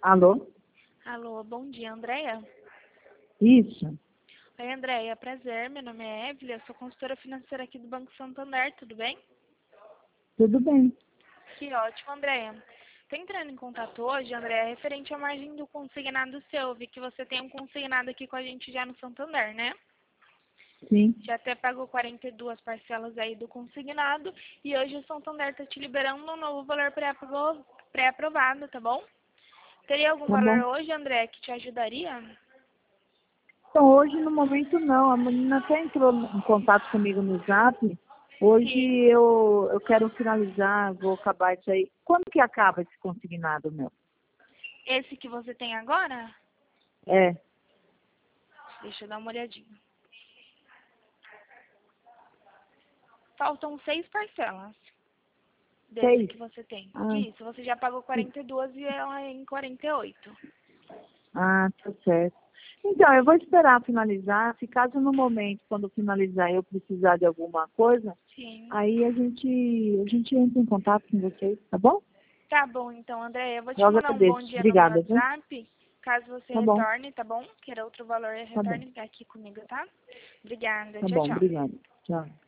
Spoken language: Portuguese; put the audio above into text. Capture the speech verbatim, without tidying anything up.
Alô? Alô, bom dia, Andréia. Isso. Oi, Andréia, prazer, meu nome é Evelyn, eu sou consultora financeira aqui do Banco Santander, tudo bem? Tudo bem. Que ótimo, Andréia. Tô entrando em contato hoje, Andréia, referente à margem do consignado seu. Eu vi que você tem um consignado aqui com a gente já no Santander, né? Sim. Já até pagou quarenta e duas parcelas aí do consignado e hoje o Santander tá te liberando um novo valor pré-apro- pré-aprovado, tá bom? Teria algum Tá valor bom. hoje, Andréia, que te ajudaria? Então, hoje, no momento, não. A menina até entrou em contato comigo no Zap. Hoje Sim. eu, eu quero finalizar, vou acabar isso aí. Quando que acaba esse consignado, meu? Esse que você tem agora? É, Deixa eu dar uma olhadinha. Faltam seis parcelas desse seis? que você tem. Ah, Isso, você já pagou quarenta e duas e ela é em quarenta e oito. ah, tá certo. Então, eu vou esperar finalizar. Se caso no momento, quando finalizar, eu precisar de alguma coisa, Sim. aí a gente, a gente entra em contato com vocês, tá bom? Tá bom, então, Andréia, eu vou Eu te mandar um bom agradeço. dia no meu Obrigada, viu? WhatsApp. Caso você Tá bom, retorne, tá bom? Queira outro valor, tá bom. retorne aqui comigo, tá? Obrigada. Tá Tchau, bom, tchau. obrigada. Tchau.